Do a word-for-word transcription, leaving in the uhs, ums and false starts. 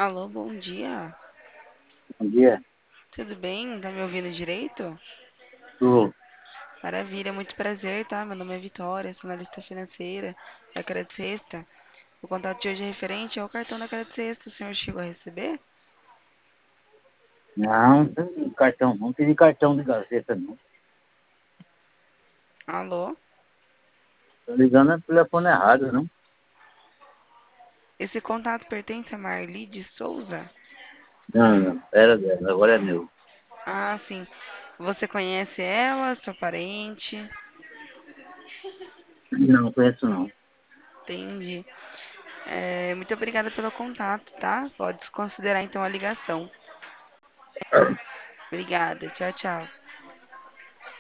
Alô, bom dia. Bom dia. Tudo bem? Tá me ouvindo direito? Tu, Maravilha, muito prazer, tá? Meu nome é Vitória, sou analista financeira da Credit Sexta. O contato de hoje é referente ao cartão da Credit Sexta. O senhor chegou a receber? não, não tem cartão, não tem cartão de Gazeta, não. Alô? Tô ligando no telefone errado, não? Esse contato pertence a Marli de Souza? Não, não, era dela, agora é meu. Ah, sim. Você conhece ela, sua parente? Não, conheço não. Entendi. É, muito obrigada pelo contato, tá? Pode considerar então a ligação. Obrigada. Tchau, tchau.